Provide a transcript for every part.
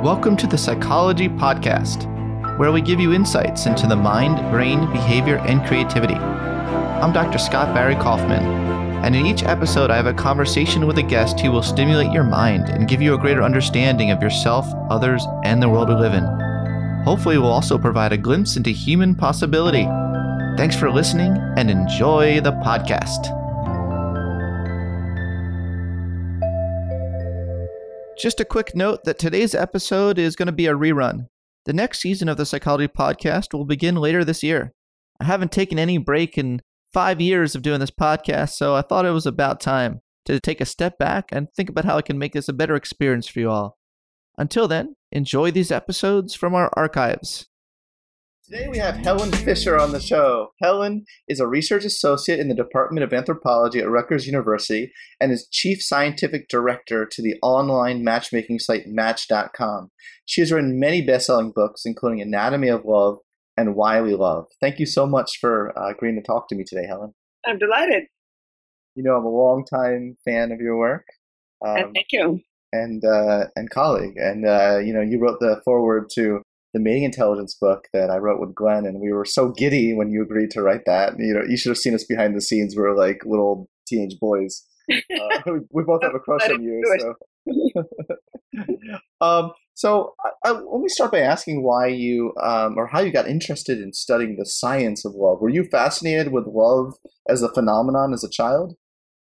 Welcome to the Psychology Podcast, where we give you insights into the mind, brain, behavior, and creativity. I'm Dr. Scott Barry Kaufman, and in each episode I have a conversation with a guest who will stimulate your mind and give you a greater understanding of yourself, others, and the world we live in. Hopefully we'll also provide a glimpse into human possibility. Thanks for listening and enjoy the podcast. Just a quick note that today's episode is going to be a rerun. The next season of the Psychology Podcast will begin later this year. I haven't taken any break in 5 years of doing this podcast, so I thought it was about time to take a step back and think about how I can make this a better experience for you all. Until then, enjoy these episodes from our archives. Today we have Helen Fisher on the show. Helen is a research associate in the Department of Anthropology at Rutgers University and is chief scientific director to the online matchmaking site Match.com. She has written many best-selling books, including Anatomy of Love and Why We Love. Thank you so much for agreeing to talk to me today, Helen. I'm delighted. You know, I'm a longtime fan of your work. Thank you. And colleague. And, you wrote the foreword to the Mating Intelligence book that I wrote with Glenn, and we were so giddy when you agreed to write that. You know, you should have seen us behind the scenes. We were like little teenage boys. We both have a crush on you. So, let me start by asking why you, or how you got interested in studying the science of love. Were you fascinated with love as a phenomenon as a child?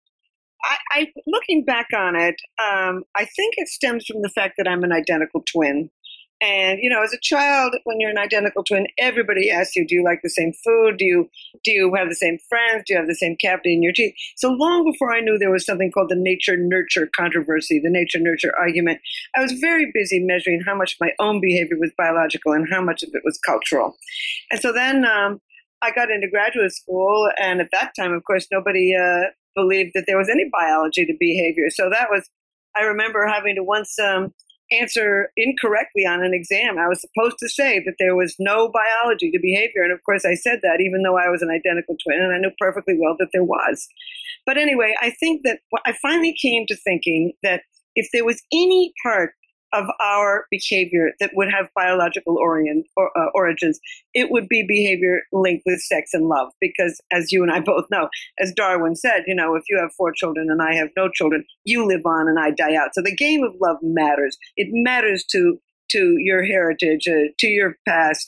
I looking back on it, I think it stems from the fact that I'm an identical twin. And, you know, as a child, when you're an identical twin, everybody asks you, do you like the same food? Do you have the same friends? Do you have the same cavity in your teeth? So long before I knew there was something called the nature-nurture controversy, the nature-nurture argument, I was very busy measuring how much of my own behavior was biological and how much of it was cultural. And so then I got into graduate school, and at that time, of course, nobody believed that there was any biology to behavior. So I remember having to once answer incorrectly on an exam. I was supposed to say that there was no biology to behavior. And of course I said that even though I was an identical twin, and I knew perfectly well that there was. But anyway, I think that I finally came to thinking that if there was any part of our behavior that would have biological origins, it would be behavior linked with sex and love. Because as you and I both know, as Darwin said, you know, if you have 4 children and I have no children, you live on and I die out. So the game of love matters. It matters to your heritage, to your past,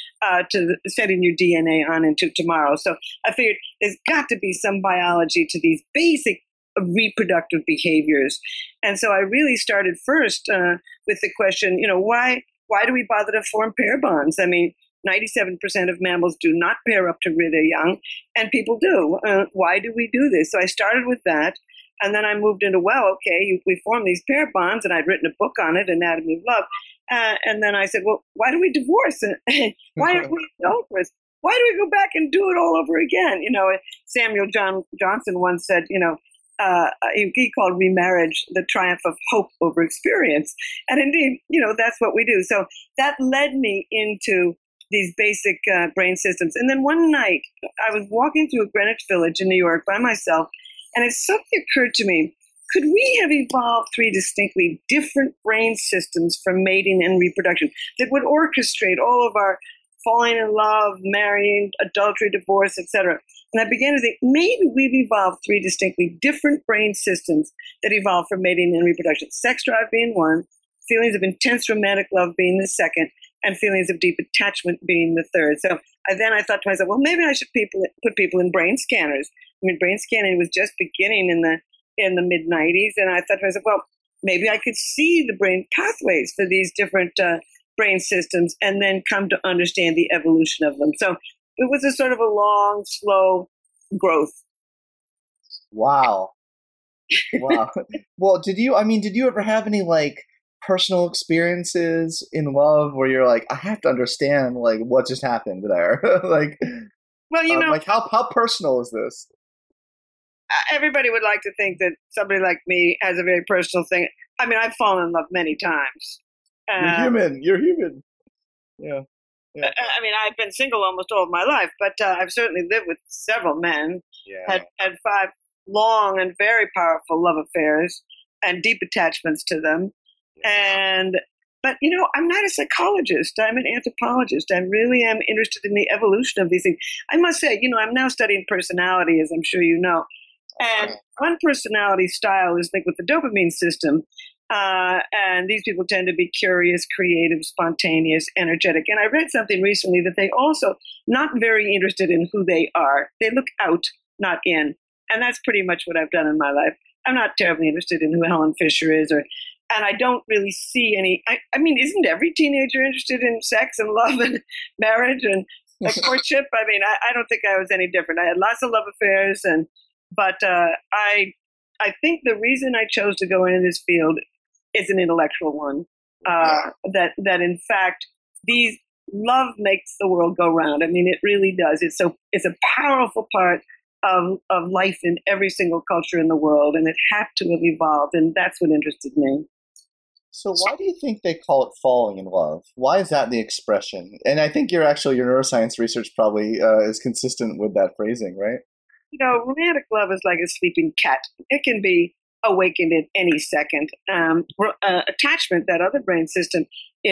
to setting your DNA on into tomorrow. So I figured there's got to be some biology to these basic reproductive behaviors. And so I really started first with the question, you know, why do we bother to form pair bonds? I mean, 97% of mammals do not pair up to rear their young, and people do. Why do we do this? So I started with that, and then I moved into, we form these pair bonds, and I'd written a book on it, Anatomy of Love. And then I said, well, why do we divorce? Why don't we divorce? Why do we go back and do it all over again? You know, Samuel Johnson once said, you know, he called remarriage the triumph of hope over experience. And indeed, you know, that's what we do. So that led me into these basic brain systems. And then one night, I was walking through Greenwich Village in New York by myself, and it suddenly occurred to me, could we have evolved 3 distinctly different brain systems for mating and reproduction that would orchestrate all of our falling in love, marrying, adultery, divorce, etc.? And I began to think, maybe we've evolved 3 distinctly different brain systems that evolve for mating and reproduction. Sex drive being one, feelings of intense romantic love being the second, and feelings of deep attachment being the third. So I thought to myself, well, maybe I should put people in brain scanners. I mean, brain scanning was just beginning in the mid-90s, and I thought to myself, well, maybe I could see the brain pathways for these different brain systems and then come to understand the evolution of them. So it was a sort of a long, slow growth. Wow. Well, did you ever have any like personal experiences in love where you're like, I have to understand like what just happened there? Like, well, you know, like how personal is this? Everybody would like to think that somebody like me has a very personal thing. I mean, I've fallen in love many times. You're human. Yeah. I mean, I've been single almost all of my life, but I've certainly lived with several men, had 5 long and very powerful love affairs and deep attachments to them. And But, I'm not a psychologist. I'm an anthropologist. I really am interested in the evolution of these things. I must say, I'm now studying personality, as I'm sure you know. And one personality style is linked with the dopamine system. And these people tend to be curious, creative, spontaneous, energetic. And I read something recently that they also not very interested in who they are. They look out, not in. And that's pretty much what I've done in my life. I'm not terribly interested in who Helen Fisher is, and I don't really see any. I mean, isn't every teenager interested in sex and love and marriage and courtship? I mean, I don't think I was any different. I had lots of love affairs, but I think the reason I chose to go into this field is an intellectual one. That in fact, these love makes the world go round. I mean, it really does. It's a powerful part of life in every single culture in the world, and it had to have evolved, and that's what interested me. So why do you think they call it falling in love? Why is that the expression? And I think your neuroscience research probably is consistent with that phrasing, right? Romantic love is like a sleeping cat. It can be awakened at any second. Attachment, that other brain system,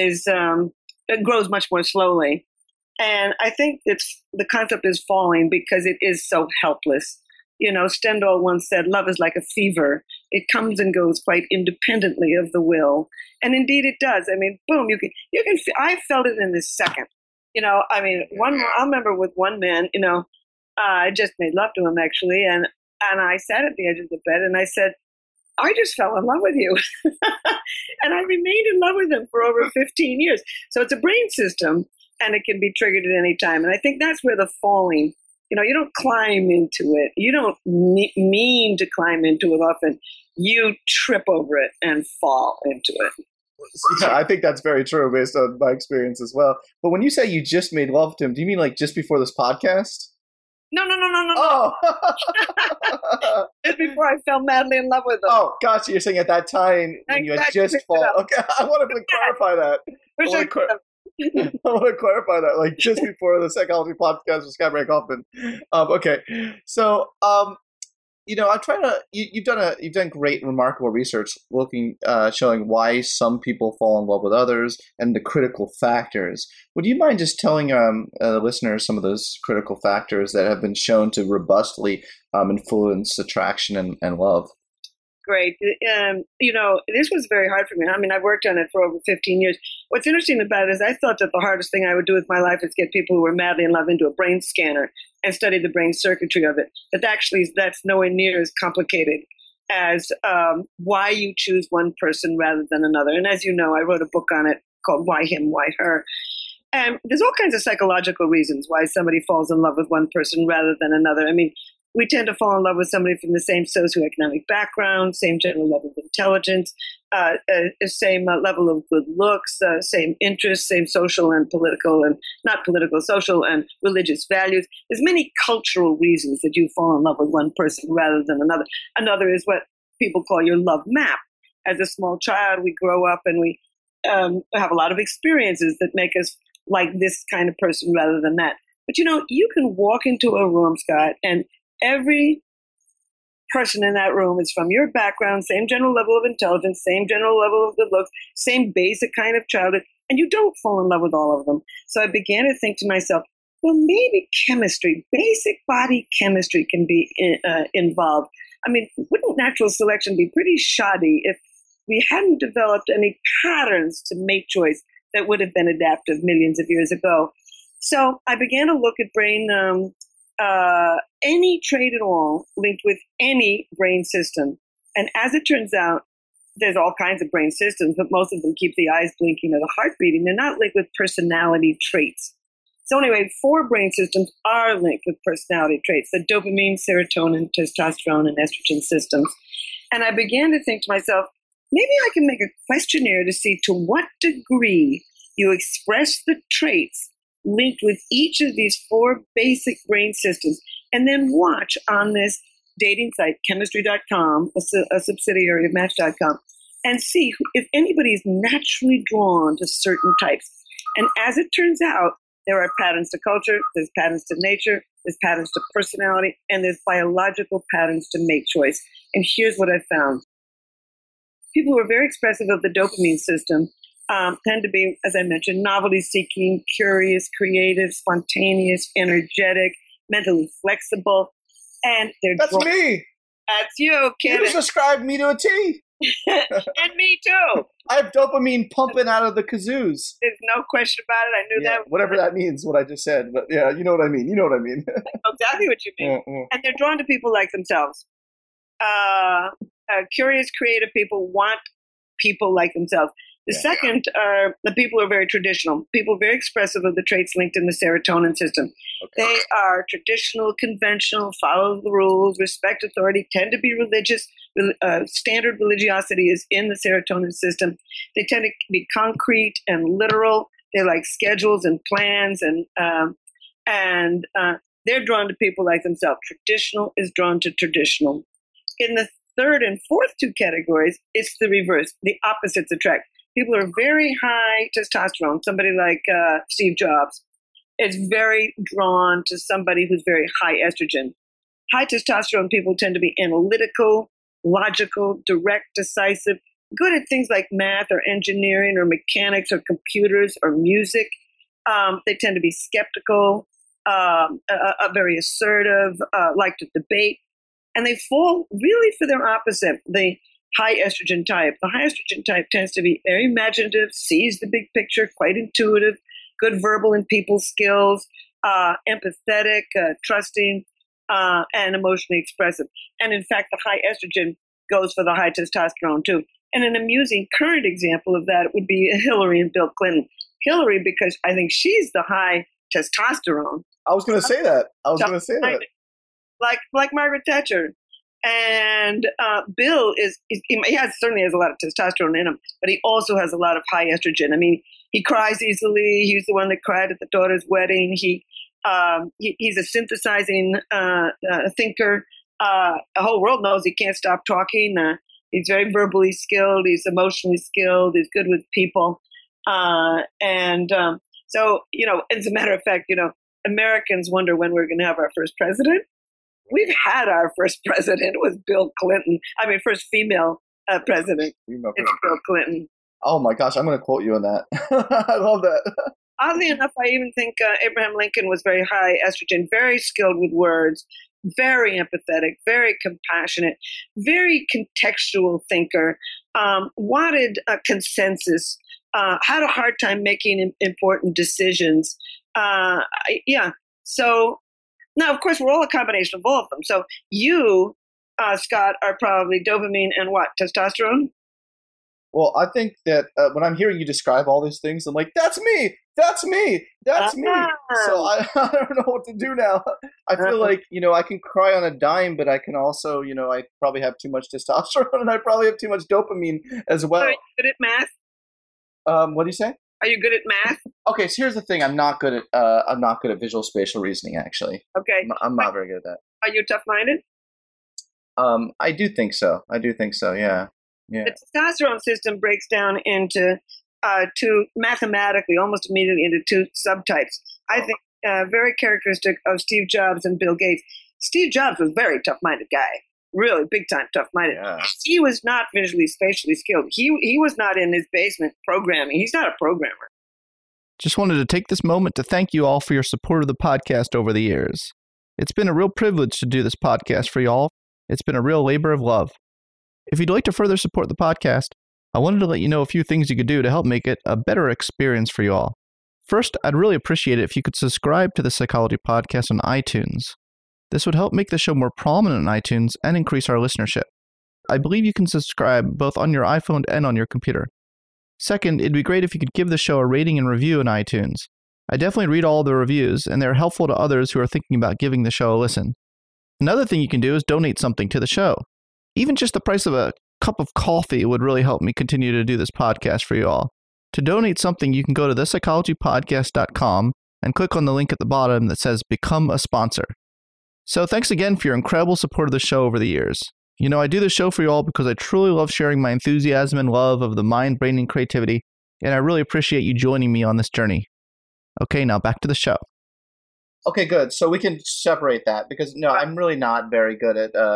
it grows much more slowly. And I think the concept is falling because it is so helpless. Stendhal once said, love is like a fever. It comes and goes quite independently of the will. And indeed it does. I mean, boom, I felt it in this second. I remember with one man, I just made love to him actually. And I sat at the edge of the bed and I said, I just fell in love with you. And I remained in love with him for over 15 years. So it's a brain system and it can be triggered at any time. And I think that's where the falling, you don't climb into it. You don't mean to climb into it often. You trip over it and fall into it. Yeah, I think that's very true based on my experience as well. But when you say you just made love to him, do you mean like just before this podcast? No. Oh. Just before I fell madly in love with him. Oh, gotcha. You're saying at that time when you had just fallen. Okay, I want to clarify that. I want to clarify that, like just before the psychology podcast with Scott Ray Kaufman. Okay, so I'm trying to. You've done great, remarkable research showing why some people fall in love with others and the critical factors. Would you mind just telling the listeners some of those critical factors that have been shown to robustly influence attraction and love? Great. This was very hard for me. I mean, I've worked on it for over 15 years. What's interesting about it is I thought that the hardest thing I would do with my life is get people who were madly in love into a brain scanner and study the brain circuitry of it. But actually, that's nowhere near as complicated as why you choose one person rather than another. And as you know, I wrote a book on it called Why Him, Why Her? And there's all kinds of psychological reasons why somebody falls in love with one person rather than another. I mean, we tend to fall in love with somebody from the same socioeconomic background, same general level of intelligence, same level of good looks, same interests, same social and political and not political, social and religious values. There's many cultural reasons that you fall in love with one person rather than another. Another is what people call your love map. As a small child, we grow up and we have a lot of experiences that make us like this kind of person rather than that. But you can walk into a room, Scott, and every person in that room is from your background, same general level of intelligence, same general level of good looks, same basic kind of childhood, and you don't fall in love with all of them. So I began to think to myself, well, maybe chemistry, basic body chemistry can be involved. I mean, wouldn't natural selection be pretty shoddy if we hadn't developed any patterns to mate choice that would have been adaptive millions of years ago? So I began to look at brain any trait at all linked with any brain system. And as it turns out, there's all kinds of brain systems, but most of them keep the eyes blinking or the heart beating. They're not linked with personality traits. So anyway, 4 brain systems are linked with personality traits: the dopamine, serotonin, testosterone, and estrogen systems. And I began to think to myself, maybe I can make a questionnaire to see to what degree you express the traits linked with each of these 4 basic brain systems, and then watch on this dating site, chemistry.com, a subsidiary of match.com, and see if anybody is naturally drawn to certain types. And as it turns out, there are patterns to culture, there's patterns to nature, there's patterns to personality, and there's biological patterns to mate choice. And here's what I found. People who are very expressive of the dopamine system tend to be, as I mentioned, novelty-seeking, curious, creative, spontaneous, energetic, mentally flexible, and That's me. That's you, kid. You just described me to a T. And me too. I have dopamine pumping out of the kazoos. There's no question about it. I knew that. Whatever that means, what I just said. But yeah, you know what I mean. You know what I mean. Exactly what you mean. And they're drawn to people like themselves. Curious, creative people want people like themselves. The second are the people who are very traditional, people very expressive of the traits linked in the serotonin system. Okay. They are traditional, conventional, follow the rules, respect authority, tend to be religious. Standard religiosity is in the serotonin system. They tend to be concrete and literal. They like schedules and plans, and they're drawn to people like themselves. Traditional is drawn to traditional. In the third and fourth two categories, it's the reverse. The opposites attract. People are very high testosterone. Somebody like Steve Jobs is very drawn to somebody who's very high estrogen. High testosterone people tend to be analytical, logical, direct, decisive, good at things like math or engineering or mechanics or computers or music. They tend to be skeptical, very assertive, like to debate. And they fall really for their opposite, the high estrogen type. The high estrogen type tends to be very imaginative, sees the big picture, quite intuitive, good verbal and people skills, empathetic, trusting, and emotionally expressive. And in fact, the high estrogen goes for the high testosterone too. And an amusing current example of that would be Hillary and Bill Clinton. Hillary, because I think she's the high testosterone. I was going to say that. Like Margaret Thatcher. And Bill certainly has a lot of testosterone in him, but he also has a lot of high estrogen. I mean, he cries easily. He's the one that cried at the daughter's wedding. He's a synthesizing thinker. The whole world knows he can't stop talking. He's very verbally skilled. He's emotionally skilled. He's good with people. So, as a matter of fact, Americans wonder when we're going to have our first president. We've had our first president. It was Bill Clinton. First female president. It's Bill Clinton. Oh my gosh, I'm going to quote you on that. I love that. Oddly enough, I even think Abraham Lincoln was very high estrogen, very skilled with words, very empathetic, very compassionate, very contextual thinker, wanted a consensus, had a hard time making important decisions. So now, of course, we're all a combination of all of them. So you, Scott, are probably dopamine and what? Testosterone? Well, I think that when I'm hearing you describe all these things, I'm like, that's me. That's me. That's me. So I don't know what to do now. I feel like, I can cry on a dime, but I can also, I probably have too much testosterone and I probably have too much dopamine as well. Are you good at math? What do you say? Are you good at math? Okay, so here's the thing. I'm not good at visual spatial reasoning, actually. Okay. I'm not very good at that. Are you tough-minded? I do think so. Yeah. The testosterone system breaks down into mathematically, almost immediately into two subtypes. I think very characteristic of Steve Jobs and Bill Gates. Steve Jobs was a very tough-minded guy. Really big-time tough-minded. Yeah. He was not visually, spatially skilled. He was not in his basement programming. He's not a programmer. Just wanted to take this moment to thank you all for your support of the podcast over the years. It's been a real privilege to do this podcast for you all. It's been a real labor of love. If you'd like to further support the podcast, I wanted to let you know a few things you could do to help make it a better experience for you all. First, I'd really appreciate it if you could subscribe to the Psychology Podcast on iTunes. This would help make the show more prominent on iTunes and increase our listenership. I believe you can subscribe both on your iPhone and on your computer. Second, it'd be great if you could give the show a rating and review on iTunes. I definitely read all the reviews, and they're helpful to others who are thinking about giving the show a listen. Another thing you can do is donate something to the show. Even just the price of a cup of coffee would really help me continue to do this podcast for you all. To donate something, you can go to thepsychologypodcast.com and click on the link at the bottom that says Become a Sponsor. So thanks again for your incredible support of the show over the years. I do the show for you all because I truly love sharing my enthusiasm and love of the mind, brain, and creativity, and I really appreciate you joining me on this journey. Okay, now back to the show. Okay, good. So we can separate that because, I'm really not very good at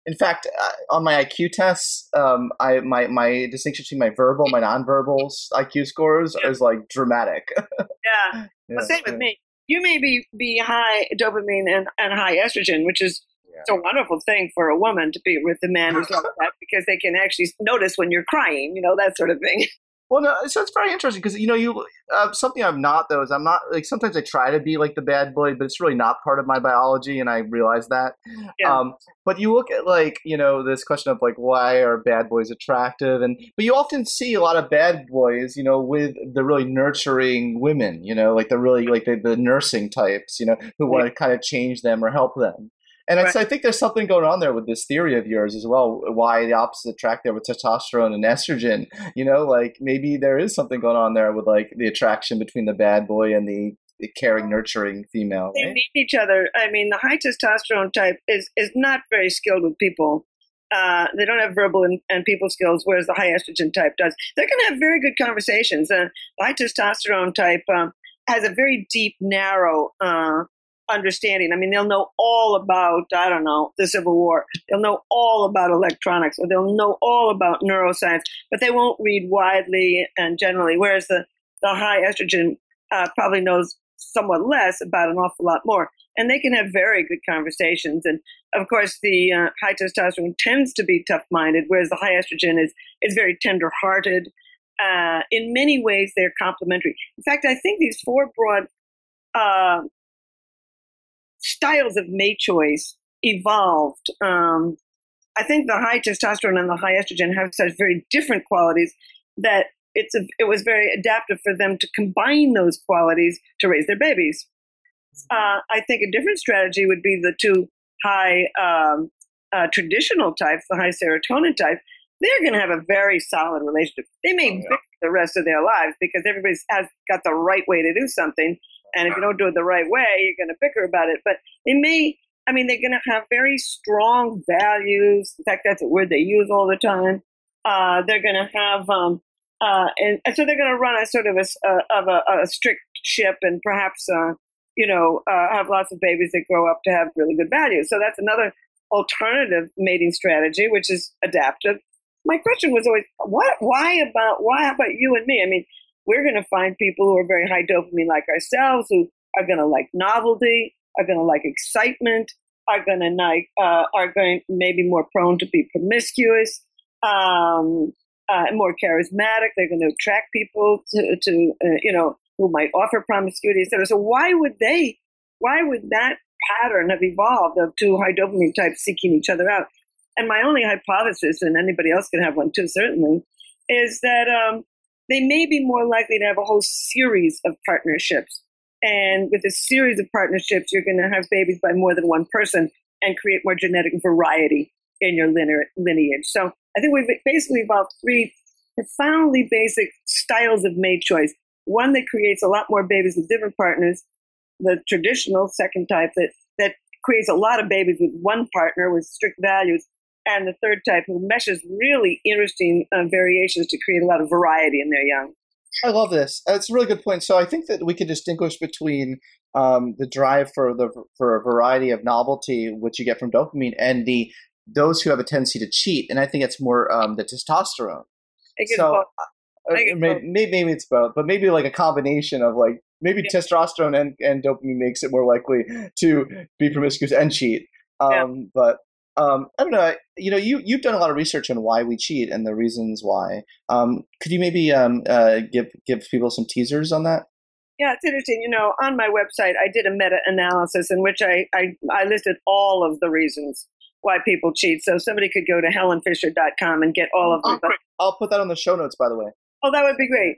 In fact, on my IQ tests, my distinction between my verbal, my nonverbals IQ scores is like dramatic. Yeah. Well, same with me. You may be high dopamine and high estrogen, which is it's a wonderful thing for a woman to be with a man who's like that, because they can actually notice when you're crying, that sort of thing. Well, no, so it's very interesting because something I'm not though is I'm not like sometimes I try to be like the bad boy, but it's really not part of my biology, and I realize that. Yeah. But you look at like this question of like why are bad boys attractive, but you often see a lot of bad boys, with the really nurturing women, like the really like the nursing types, who want to kind of change them or help them. And I think there's something going on there with this theory of yours as well, why the opposites attract there with testosterone and estrogen. Like maybe there is something going on there with like the attraction between the bad boy and the caring, nurturing female. They need each other. I mean, the high testosterone type is not very skilled with people. They don't have verbal and people skills, whereas the high estrogen type does. They're going to have very good conversations. The high testosterone type has a very deep, narrow understanding. I mean, they'll know all about, I don't know, the Civil War. They'll know all about electronics, or they'll know all about neuroscience, but they won't read widely and generally, whereas the high estrogen probably knows somewhat less about an awful lot more. And they can have very good conversations. And of course, the high testosterone tends to be tough-minded, whereas the high estrogen is very tender-hearted. In many ways, they're complementary. In fact, I think these four broad styles of mate choice evolved. I think the high testosterone and the high estrogen have such very different qualities that it was very adaptive for them to combine those qualities to raise their babies. I think a different strategy would be the two high traditional types, the high serotonin type. They're going to have a very solid relationship. They may bicker the rest of their lives because everybody's has got the right way to do something. And if you don't do it the right way, you're going to bicker about it. But they're going to have very strong values. In fact, that's a word they use all the time. They're going to have, and so they're going to run a sort of a strict ship, and perhaps, have lots of babies that grow up to have really good values. So that's another alternative mating strategy, which is adaptive. My question was always, why about you and me? I mean, we're going to find people who are very high dopamine like ourselves, who are going to like novelty, are going to like excitement, are going maybe more prone to be promiscuous, more charismatic. They're going to attract people to who might offer promiscuity, etc. So why would that pattern have evolved of two high dopamine types seeking each other out? And my only hypothesis, and anybody else can have one too, certainly, is that they may be more likely to have a whole series of partnerships. And with a series of partnerships, you're going to have babies by more than one person and create more genetic variety in your lineage. So I think we've basically evolved three profoundly basic styles of mate choice. One that creates a lot more babies with different partners, the traditional second type that creates a lot of babies with one partner with strict values, and the third type who meshes really interesting variations to create a lot of variety in their young. I love this. It's a really good point. So I think that we can distinguish between the drive for a variety of novelty, which you get from dopamine, and those who have a tendency to cheat. And I think it's more the testosterone. So maybe it's both, but maybe like a combination of like maybe testosterone and dopamine makes it more likely to be promiscuous and cheat. But I don't know. You've done a lot of research on why we cheat and the reasons why. Could you maybe give people some teasers on that? Yeah, it's interesting. On my website, I did a meta-analysis in which I listed all of the reasons why people cheat. So somebody could go to helenfisher.com and get all of them. I'll put that on the show notes, by the way. Oh, that would be great.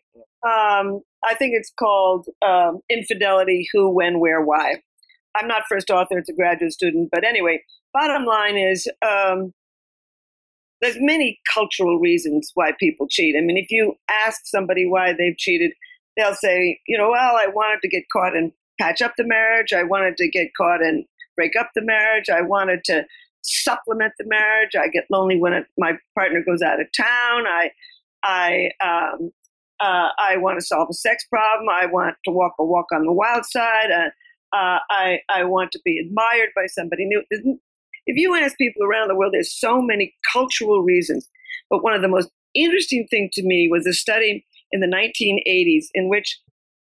I think it's called Infidelity, Who, When, Where, Why. I'm not first author. It's a graduate student. But anyway, bottom line is there's many cultural reasons why people cheat. I mean, if you ask somebody why they've cheated, they'll say, well, I wanted to get caught and patch up the marriage. I wanted to get caught and break up the marriage. I wanted to supplement the marriage. I get lonely when my partner goes out of town. I want to solve a sex problem. I want to walk a walk on the wild side. I want to be admired by somebody new. if you ask people around the world, there's so many cultural reasons. But one of the most interesting things to me was a study in the 1980s in which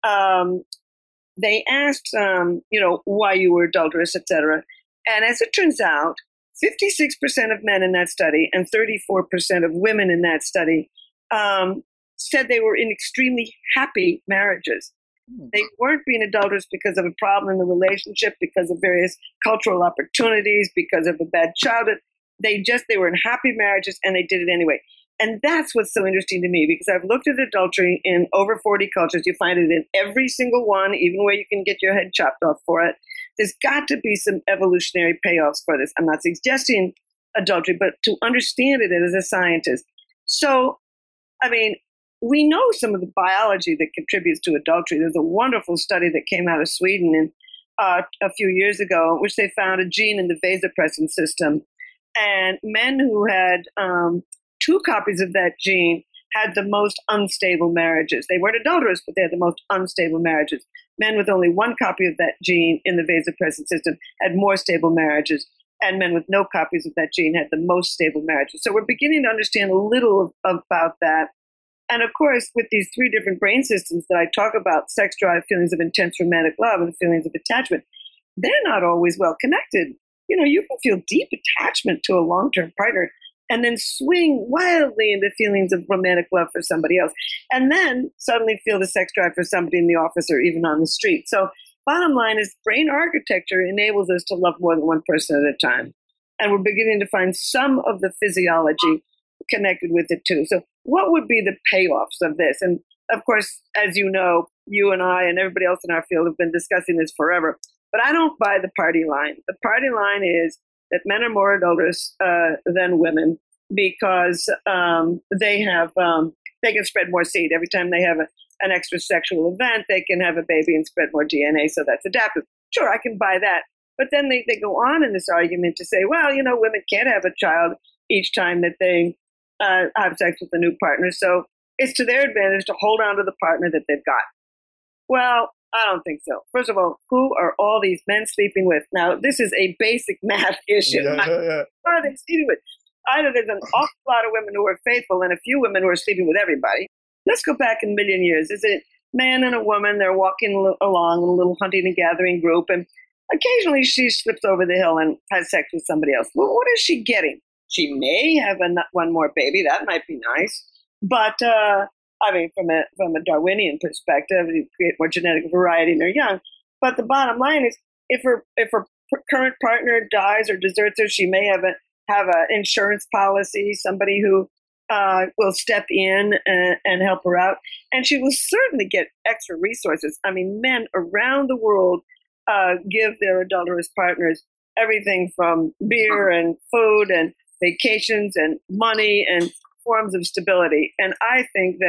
they asked, why you were adulterous, etc. And as it turns out, 56% of men in that study and 34% of women in that study said they were in extremely happy marriages. They weren't being adulterous because of a problem in the relationship, because of various cultural opportunities, because of a bad childhood. They were in happy marriages and they did it anyway. And that's what's so interesting to me, because I've looked at adultery in over 40 cultures. You find it in every single one, even where you can get your head chopped off for it. There's got to be some evolutionary payoffs for this. I'm not suggesting adultery, but to understand it as a scientist. So, we know some of the biology that contributes to adultery. There's a wonderful study that came out of Sweden a few years ago, in which they found a gene in the vasopressin system. And men who had 2 copies of that gene had the most unstable marriages. They weren't adulterous, but they had the most unstable marriages. Men with only 1 copy of that gene in the vasopressin system had more stable marriages, and men with no copies of that gene had the most stable marriages. So we're beginning to understand a little about that. And of course, with these 3 different brain systems that I talk about, sex drive, feelings of intense romantic love, and feelings of attachment, they're not always well connected. You can feel deep attachment to a long-term partner and then swing wildly into feelings of romantic love for somebody else, and then suddenly feel the sex drive for somebody in the office or even on the street. So bottom line is, brain architecture enables us to love more than one person at a time. And we're beginning to find some of the physiology connected with it too. So what would be the payoffs of this? And of course, as you know, you and I and everybody else in our field have been discussing this forever. But I don't buy the party line. The party line is that men are more adulterous than women because they can spread more seed. Every time they have an extra sexual event, they can have a baby and spread more DNA. So that's adaptive. Sure, I can buy that. But then they go on in this argument to say, well, women can't have a child each time that they have sex with a new partner. So it's to their advantage to hold on to the partner that they've got. Well, I don't think so. First of all, who are all these men sleeping with? Now, this is a basic math issue. Yeah. Who are they sleeping with? Either there's an awful lot of women who are faithful and a few women who are sleeping with everybody. Let's go back a million years. Is it man and a woman? They're walking along in a little hunting and gathering group, and occasionally she slips over the hill and has sex with somebody else. Well, what is she getting? She may have one more baby. That might be nice. But, from a Darwinian perspective, you create more genetic variety and they're young. But the bottom line is, if her current partner dies or deserts her, she may have an insurance policy, somebody who will step in and help her out. And she will certainly get extra resources. Men around the world give their adulterous partners everything from beer and food and vacations and money and forms of stability. And I think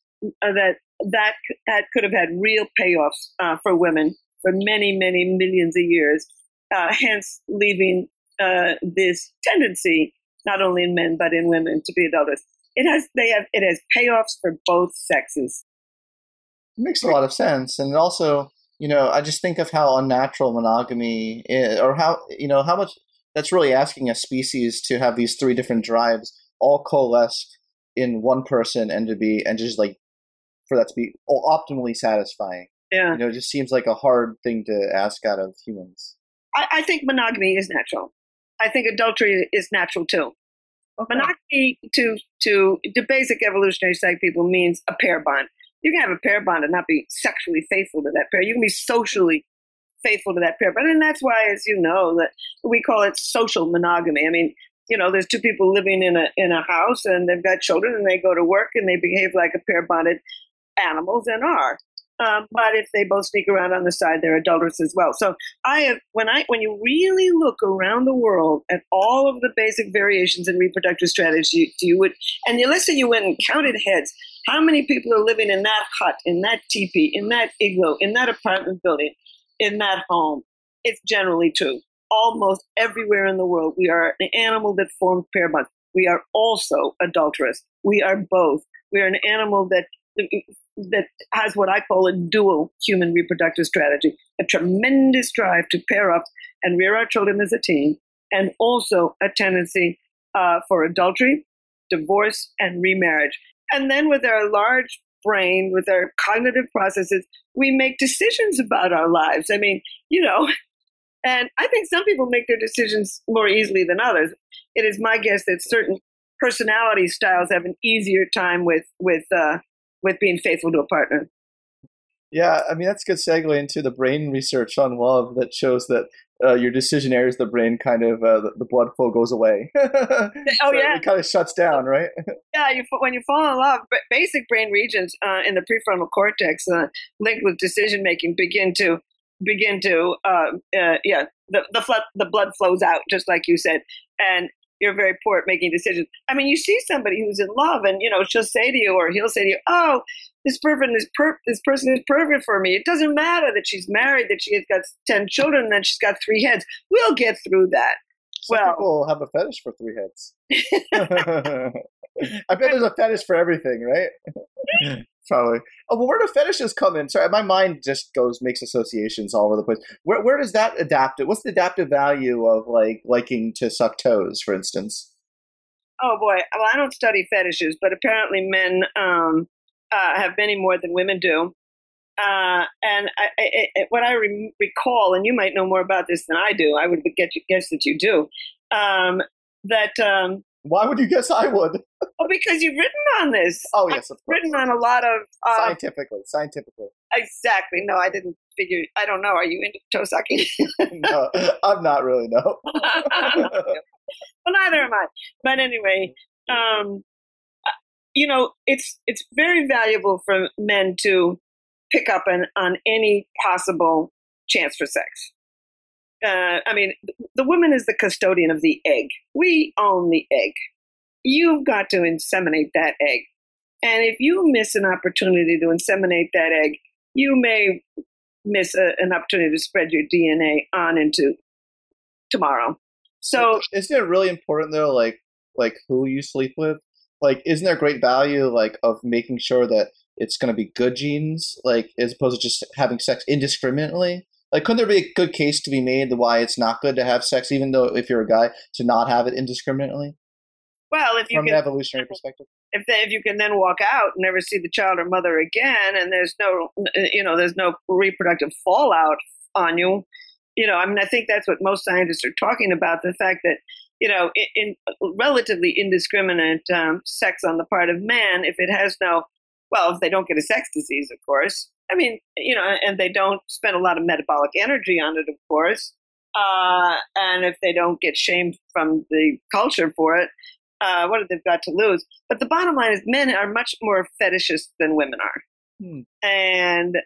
that could have had real payoffs for women for many, many millions of years, hence leaving this tendency, not only in men, but in women, to be adulterous. It has payoffs for both sexes. It makes a lot of sense. And also, I just think of how unnatural monogamy is, or how much that's really asking a species to have these 3 different drives all coalesce in one person and just like for that to be optimally satisfying. Yeah. It just seems like a hard thing to ask out of humans. I think monogamy is natural. I think adultery is natural too. Okay. Monogamy to basic evolutionary psych people means a pair bond. You can have a pair bond and not be sexually faithful to that pair. You can be socially faithful to that pair. But and that's why, as you know, that we call it social monogamy. There's 2 people living in a house and they've got children and they go to work and they behave like a pair bonded animals and are. But if they both sneak around on the side, they're adulterous as well. So when you really look around the world at all of the basic variations in reproductive strategy, you went and counted heads. How many people are living in that hut, in that teepee, in that igloo, in that apartment building, in that home? It's generally 2. Almost everywhere in the world, we are an animal that forms pair bonds. We are also adulterous. We are both. We are an animal that has what I call a dual human reproductive strategy, a tremendous drive to pair up and rear our children as a team, and also a tendency for adultery, divorce, and remarriage. And then with our large brain, with our cognitive processes, we make decisions about our lives. I mean, and I think some people make their decisions more easily than others. It is my guess that certain personality styles have an easier time with being faithful to a partner. Yeah, I mean, that's a good segue into the brain research on love that shows that your decision areas of the brain kind of, the blood flow goes away. It kind of shuts down, right? Yeah, when you fall in love, basic brain regions in the prefrontal cortex linked with decision making begin to the blood flows out, just like you said, and you're very poor at making decisions. I mean, you see somebody who's in love, and she'll say to you, or he'll say to you, "Oh, this person is perfect for me. It doesn't matter that she's married, that she has got 10 children, and that she's got 3 heads. We'll get through that." Some people have a fetish for 3 heads. I bet there's a fetish for everything, right? Probably. Oh, well, where do fetishes come in? Sorry, my mind just makes associations all over the place. Where does that adapt? What's the adaptive value of liking to suck toes, for instance? Oh boy, well, I don't study fetishes, but apparently men have many more than women do. And what I recall, and you might know more about this than I do, I would guess that you do, why would you guess I would? Well, because you've written on this. Oh, yes, of course. Written on a lot of... Scientifically. Exactly. No, I didn't figure... I don't know. Are you into toe sucking? No, I'm not really, no. Well, neither am I. But anyway, it's very valuable for men to pick up on any possible chance for sex. I mean, the woman is the custodian of the egg. We own the egg. You've got to inseminate that egg. And if you miss an opportunity to inseminate that egg, you may miss an opportunity to spread your DNA on into tomorrow. So, isn't it really important though, like who you sleep with? Like, isn't there great value of making sure that it's going to be good genes, as opposed to just having sex indiscriminately? Couldn't there be a good case to be made why it's not good to have sex, even though if you're a guy, to not have it indiscriminately? Well, from an evolutionary perspective, if you can then walk out and never see the child or mother again, and there's no reproductive fallout on you, I mean, I think that's what most scientists are talking about, the fact that, in relatively indiscriminate sex on the part of man, if they don't get a sex disease, of course, I mean, and they don't spend a lot of metabolic energy on it, of course, and if they don't get shamed from the culture for it, what have they got to lose? But the bottom line is men are much more fetishist than women are. And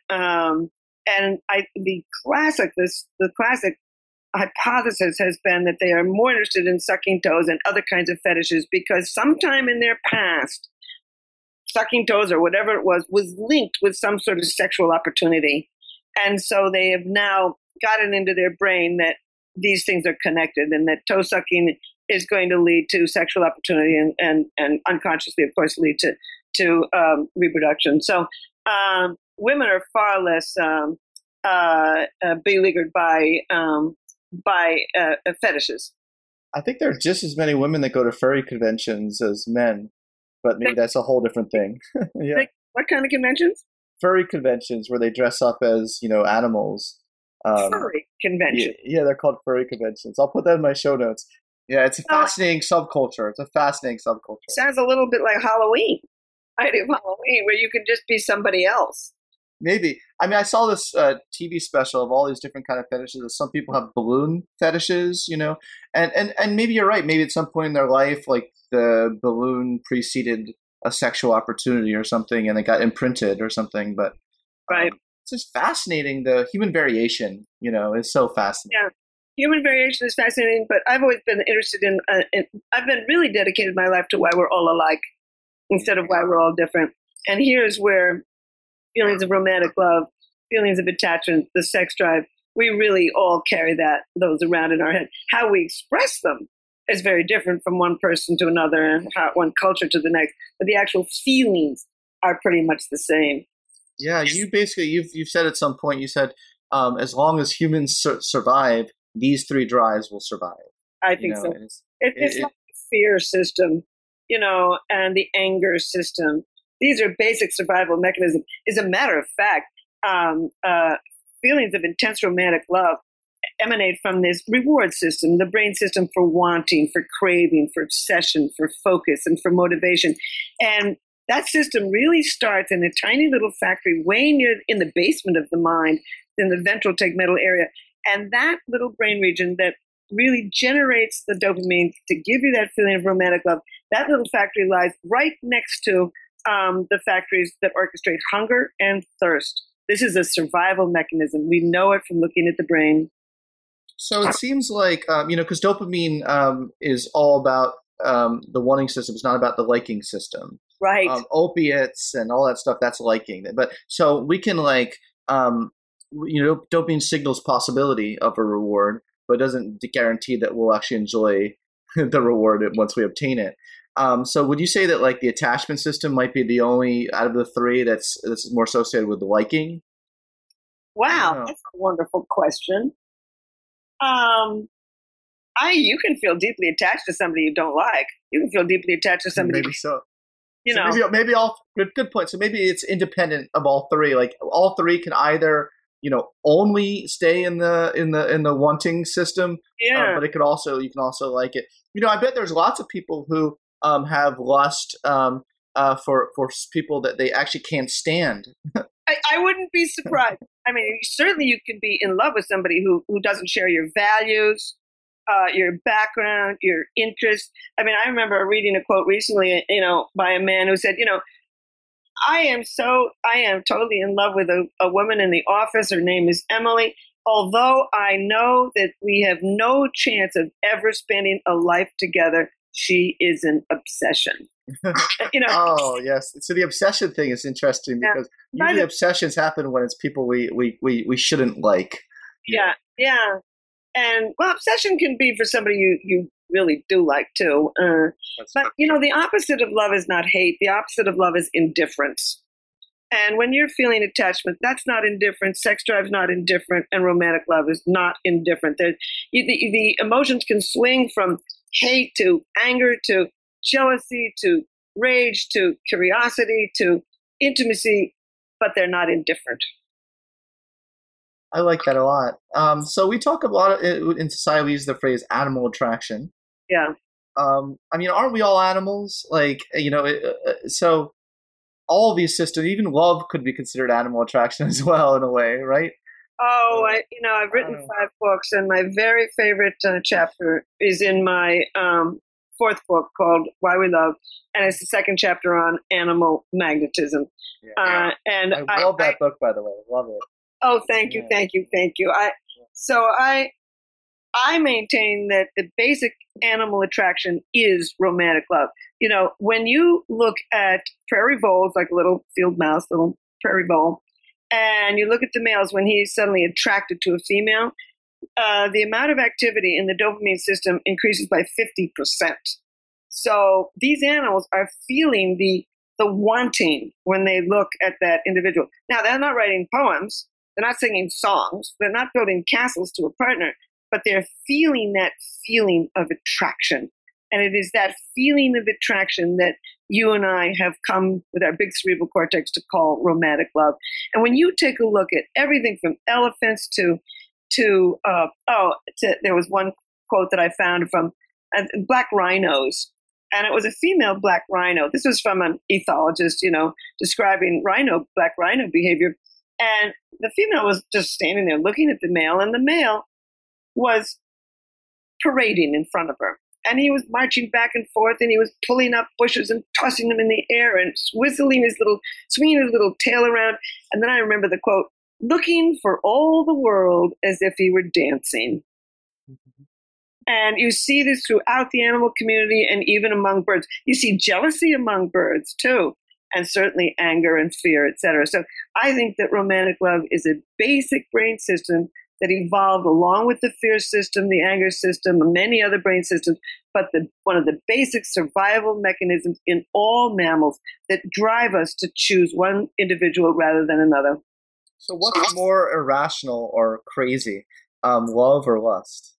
the classic hypothesis has been that they are more interested in sucking toes and other kinds of fetishes because sometime in their past, sucking toes or whatever it was linked with some sort of sexual opportunity. And so they have now gotten into their brain that these things are connected and that toe sucking is going to lead to sexual opportunity and unconsciously, of course, lead to reproduction. So women are far less beleaguered by fetishes. I think there are just as many women that go to furry conventions as men, but maybe that's a whole different thing. Yeah. What kind of conventions? Furry conventions where they dress up as, animals. Furry conventions. Yeah, they're called furry conventions. I'll put that in my show notes. Yeah, it's a fascinating subculture. Sounds a little bit like Halloween. I do Halloween, where you can just be somebody else. Maybe. I mean, I saw this TV special of all these different kind of fetishes. Some people have balloon fetishes, and maybe you're right. Maybe at some point in their life, the balloon preceded a sexual opportunity or something, and it got imprinted or something. But right, it's just fascinating. The human variation, is so fascinating. Yeah, human variation is fascinating. But I've always been interested in I've been really dedicated my life to why we're all alike instead of why we're all different. And here's where feelings of romantic love, feelings of attachment, the sex drive, we really all carry those around in our head. How we express them is very different from one person to another and one culture to the next, but the actual feelings are pretty much the same. Yeah, you've said at some point, you said, as long as humans survive, these 3 drives will survive. I think so. It's like the fear system, and the anger system. These are basic survival mechanisms. As a matter of fact, feelings of intense romantic love emanate from this reward system, the brain system for wanting, for craving, for obsession, for focus, and for motivation. And that system really starts in a tiny little factory way near in the basement of the mind, in the ventral tegmental area. And that little brain region that really generates the dopamine to give you that feeling of romantic love, that little factory lies right next to the factories that orchestrate hunger and thirst. This is a survival mechanism. We know it from looking at the brain. So it seems like, because dopamine is all about the wanting system. It's not about the liking system. Right. Opiates and all that stuff, that's liking. But so we can dopamine signals possibility of a reward, but doesn't guarantee that we'll actually enjoy the reward once we obtain it. So would you say that like the attachment system might be the only out of the three that's more associated with the liking? Wow, that's a wonderful question. You can feel deeply attached to somebody you don't like. You can feel deeply attached to somebody. Maybe so. Maybe all good point. So maybe it's independent of all three. Like all three can either only stay in the wanting system. Yeah. But you can also like it. I bet there's lots of people who have lust for people that they actually can't stand. I wouldn't be surprised. I mean, certainly you can be in love with somebody who doesn't share your values, your background, your interests. I mean, I remember reading a quote recently, by a man who said, I am totally in love with a woman in the office. Her name is Emily. Although I know that we have no chance of ever spending a life together, she is an obsession. Oh yes. So the obsession thing is interesting because usually obsessions happen when it's people we shouldn't like. Yeah. And obsession can be for somebody you really do like too. But the opposite of love is not hate. The opposite of love is indifference. And when you're feeling attachment, that's not indifferent. Sex drive's not indifferent, and romantic love is not indifferent. The emotions can swing from hate to anger to jealousy to rage to curiosity to intimacy, but they're not indifferent. I like that a lot. So we talk a lot in society. We use the phrase animal attraction. Yeah. Aren't we all animals? So all these systems, even love, could be considered animal attraction as well, in a way, right? Oh, I've written 5 books, and my very favorite chapter is in my 4th book called Why We Love, and it's the 2nd chapter on animal magnetism. Yeah. And I love that book, by the way. Love it. Oh, thank you. I maintain that the basic animal attraction is romantic love. When you look at prairie voles, like a little field mouse, little prairie vole, and you look at the males when he's suddenly attracted to a female, the amount of activity in the dopamine system increases by 50%. So these animals are feeling the wanting when they look at that individual. Now, they're not writing poems. They're not singing songs. They're not building castles to a partner, but they're feeling that feeling of attraction. And it is that feeling of attraction that you and I have come with our big cerebral cortex to call romantic love. And when you take a look at everything from elephants to there was one quote that I found from black rhinos, and it was a female black rhino. This was from an ethologist, describing black rhino behavior. And the female was just standing there looking at the male, and the male was parading in front of her. And he was marching back and forth, and he was pulling up bushes and tossing them in the air and swinging his little tail around. And then I remember the quote, looking for all the world as if he were dancing. Mm-hmm. And you see this throughout the animal community and even among birds. You see jealousy among birds too, and certainly anger and fear, etc. So I think that romantic love is a basic brain system that evolved along with the fear system, the anger system, and many other brain systems, but one of the basic survival mechanisms in all mammals that drive us to choose one individual rather than another. So what's more irrational or crazy, love or lust?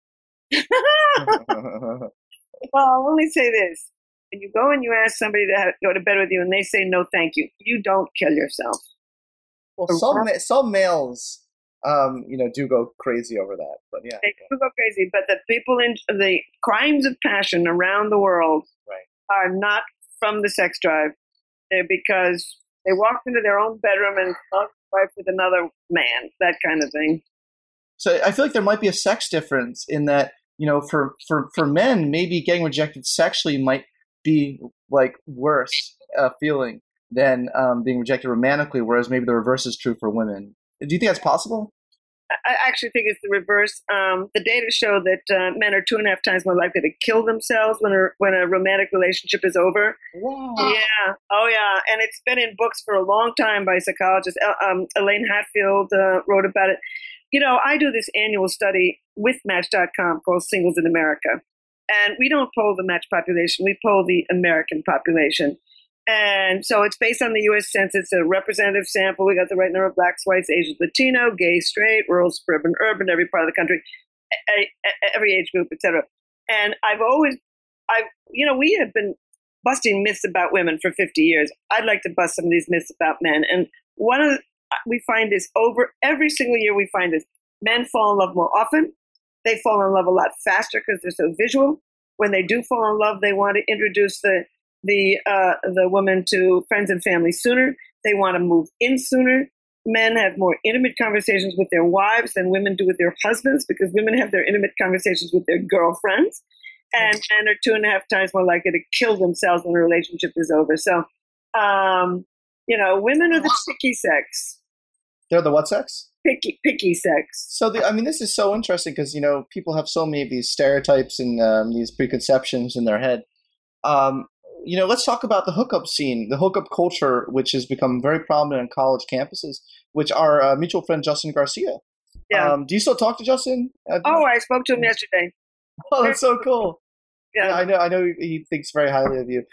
Well, I'll only say this. When you go and you ask somebody to go to bed with you and they say no thank you, you don't kill yourself. Well, some males, do go crazy over that. But yeah, they do go crazy. But the people in the crimes of passion around the world are not from the sex drive. They're because they walked into their own bedroom and fucked wife with another man, that kind of thing. So I feel like there might be a sex difference in that, for men, maybe getting rejected sexually might be like worse feeling than being rejected romantically, whereas maybe the reverse is true for women. Do you think that's possible? I actually think it's the reverse. The data show that men are 2.5 times more likely to kill themselves when a romantic relationship is over. Wow. Yeah. Oh, yeah. And it's been in books for a long time by psychologists. Elaine Hatfield wrote about it. I do this annual study with Match.com called Singles in America. And we don't poll the Match population. We poll the American population. And so it's based on the U.S. Census, a representative sample. We got the right number of blacks, whites, Asians, Latino, gay, straight, rural, suburban, urban, every part of the country, every age group, etc. And we have been busting myths about women for 50 years. I'd like to bust some of these myths about men. And we find this over every single year. We find this: men fall in love more often. They fall in love a lot faster because they're so visual. When they do fall in love, they want to introduce the woman to friends and family sooner. They want to move in sooner. Men have more intimate conversations with their wives than women do with their husbands, because women have their intimate conversations with their girlfriends. And men are 2.5 times more likely to kill themselves when a relationship is over. So, women are the picky sex. They're the what sex? Picky sex. So, this is so interesting because, people have so many of these stereotypes and these preconceptions in their head. Let's talk about the hookup scene, the hookup culture, which has become very prominent on college campuses, which our mutual friend Justin Garcia. Yeah. Do you still talk to Justin? I spoke to him yesterday. Oh, that's so cool. Yeah. I know he thinks very highly of you.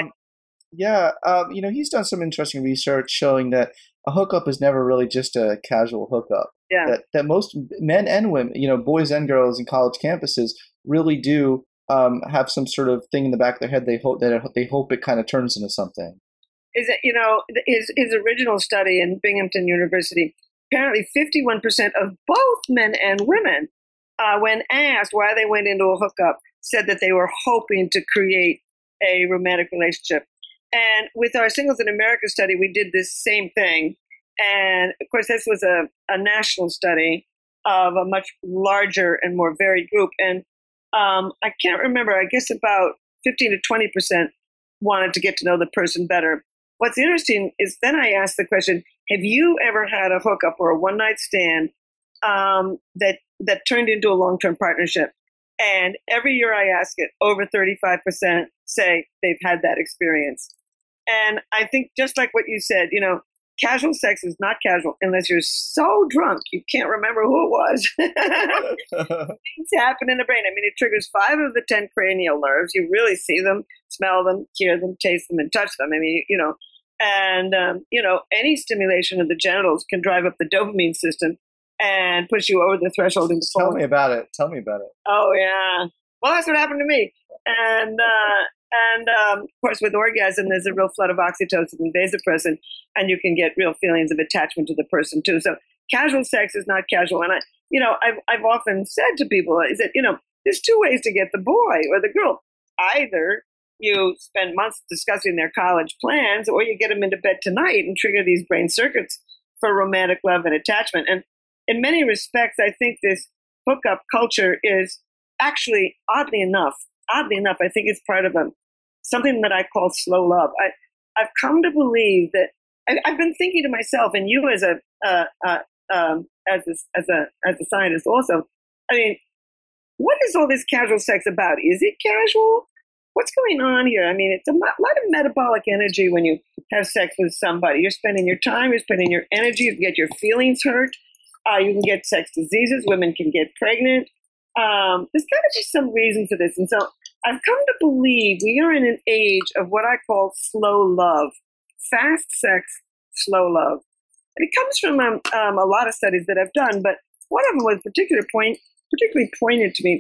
He's done some interesting research showing that a hookup is never really just a casual hookup. Yeah. That most men and women, boys and girls in college campuses really do have some sort of thing in the back of their head. They hope it kind of turns into something. Is it, his original study in Binghamton University, apparently 51% of both men and women, when asked why they went into a hookup, said that they were hoping to create a romantic relationship. And with our Singles in America study, we did this same thing. And of course, this was a national study of a much larger and more varied group. And I can't remember, I guess about 15 to 20% wanted to get to know the person better. What's interesting is then I asked the question, have you ever had a hookup or a one-night stand that turned into a long-term partnership? And every year I ask it, over 35% say they've had that experience. And I think just like what you said, casual sex is not casual unless you're so drunk you can't remember who it was. Things happen in the brain. It triggers 5 of the 10 cranial nerves. You really see them, smell them, hear them, taste them, and touch them. Any stimulation of the genitals can drive up the dopamine system and push you over the threshold into Tell me about it. Oh, yeah. Well, that's what happened to me. And of course, with orgasm, there's a real flood of oxytocin and vasopressin, and you can get real feelings of attachment to the person too. So casual sex is not casual. And I've often said to people is that, there's 2 ways to get the boy or the girl. Either you spend months discussing their college plans, or you get them into bed tonight and trigger these brain circuits for romantic love and attachment. And in many respects, I think this hookup culture is actually, oddly enough, I think it's part of something that I call slow love. I've come to believe that I've been thinking to myself, and you as a scientist also. What is all this casual sex about? Is it casual? What's going on here? It's a lot of metabolic energy when you have sex with somebody. You're spending your time, you're spending your energy, you get your feelings hurt. You can get sex diseases. Women can get pregnant. There's got to be some reason for this. And so I've come to believe we are in an age of what I call slow love, fast sex, slow love. And it comes from a lot of studies that I've done, but one of them was particularly pointed to me.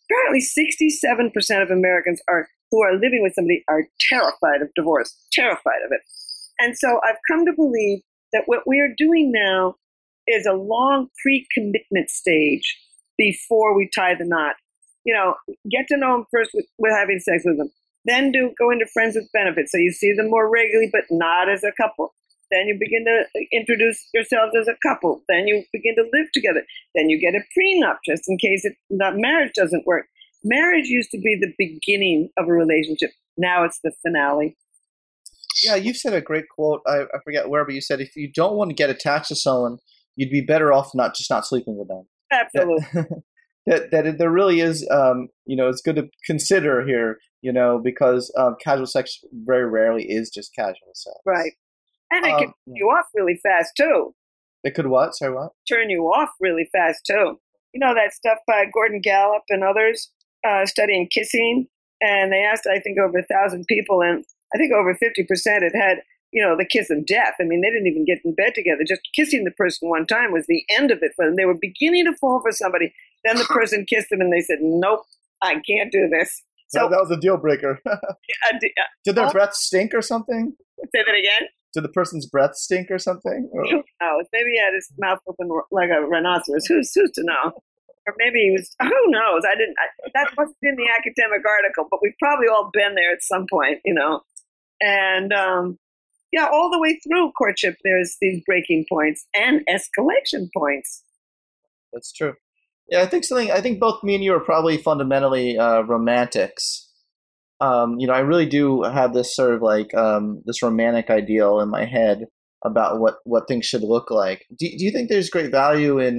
apparently 67% of Americans who are living with somebody are terrified of divorce, terrified of it. And so I've come to believe that what we are doing now is a long pre-commitment stage before we tie the knot. Get to know them first with having sex with them. Then go into friends with benefits. So you see them more regularly, but not as a couple. Then you begin to introduce yourselves as a couple. Then you begin to live together. Then you get a prenup just in case that marriage doesn't work. Marriage used to be the beginning of a relationship. Now it's the finale. Yeah, you've said a great quote. I forget where, but you said if you don't want to get attached to someone, you'd be better off not sleeping with them. Absolutely. That there really is, it's good to consider here, because casual sex very rarely is just casual sex. Right. And it can turn you off really fast, too. It could what? Sorry, what? Turn you off really fast, too. That stuff by Gordon Gallup and others studying kissing, and they asked, I think, over 1,000 people, and I think over 50% had the kiss of death. I mean, they didn't even get in bed together. Just kissing the person one time was the end of it for them. They were beginning to fall for somebody. Then the person kissed them, and they said, nope, I can't do this. So that was a deal breaker. Did their breath stink or something? Say that again? Did the person's breath stink or something? Or? Who knows? Maybe he had his mouth open like a rhinoceros. Who's to know? Or maybe he was, who knows? That wasn't in the academic article, but we've probably all been there at some point, And, all the way through courtship, there's these breaking points and escalation points. That's true. Yeah, I think both me and you are probably fundamentally romantics. I really do have this sort of like this romantic ideal in my head about what things should look like. Do you think there's great value in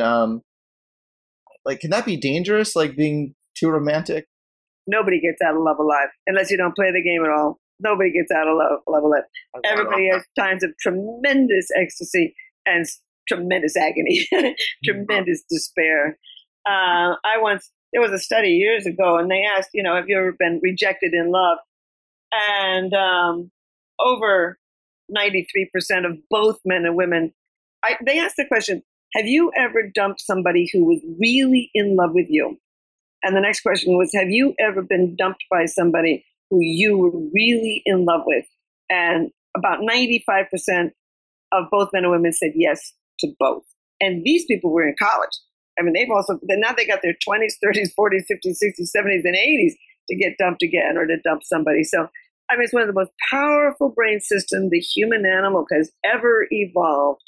can that be dangerous, like being too romantic? Nobody gets out of love alive unless you don't play the game at all. Nobody gets out of love alive. Everybody has times of tremendous ecstasy and tremendous agony, tremendous despair. There was a study years ago, and they asked, have you ever been rejected in love? And over 93% of both men and women, they asked the question, have you ever dumped somebody who was really in love with you? And the next question was, have you ever been dumped by somebody who you were really in love with? And about 95% of both men and women said yes to both. And these people were in college. I mean, now they got their 20s, 30s, 40s, 50s, 60s, 70s, and 80s to get dumped again or to dump somebody. So, I mean, it's one of the most powerful brain systems the human animal has ever evolved.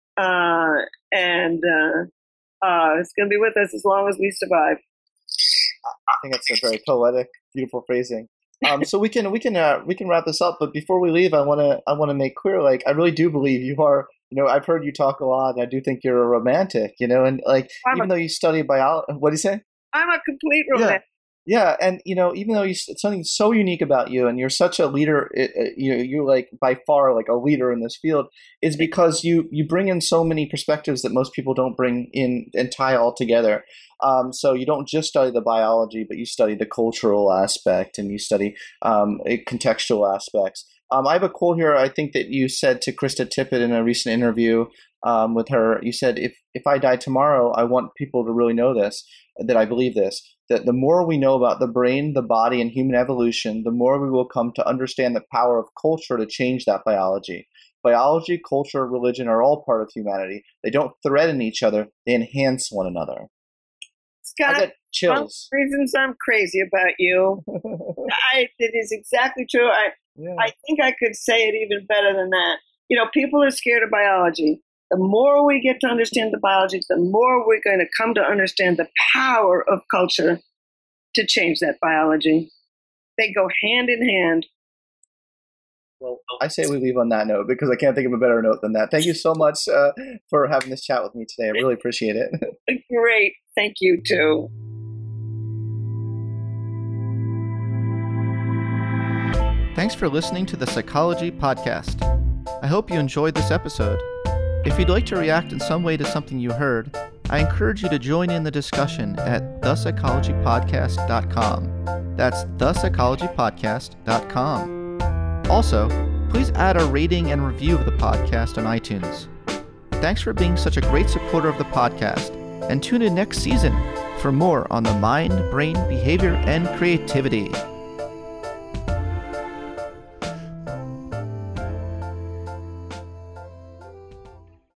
It's going to be with us as long as we survive. I think that's a very poetic, beautiful phrasing. So we can wrap this up. But before we leave, I want to make clear, I really do believe you are. I've heard you talk a lot, and I do think you're a romantic. And even though you study biology, what do you say? I'm a complete romantic. Yeah, and even though it's something so unique about you, and you're such a leader, you're by far a leader in this field, is because you bring in so many perspectives that most people don't bring in and tie all together. So you don't just study the biology, but you study the cultural aspect, and you study contextual aspects. I have a quote here. I think that you said to Krista Tippett in a recent interview with her. You said, "If I die tomorrow, I want people to really know this, that I believe this. That the more we know about the brain, the body, and human evolution, the more we will come to understand the power of culture to change that biology. Biology, culture, religion are all part of humanity. They don't threaten each other; they enhance one another." Scott, I got chills. One reasons I'm crazy about you. It is exactly true. I think I could say it even better than that. People are scared of biology. The more we get to understand the biology, the more we're going to come to understand the power of culture to change that biology. They go hand in hand. Well, I say we leave on that note because I can't think of a better note than that. Thank you so much for having this chat with me today. I really appreciate it. Great. Thank you, too. Thanks for listening to the Psychology Podcast. I hope you enjoyed this episode. If you'd like to react in some way to something you heard, I encourage you to join in the discussion at thepsychologypodcast.com. That's thepsychologypodcast.com. Also, please add a rating and review of the podcast on iTunes. Thanks for being such a great supporter of the podcast, and tune in next season for more on the mind, brain, behavior, and creativity.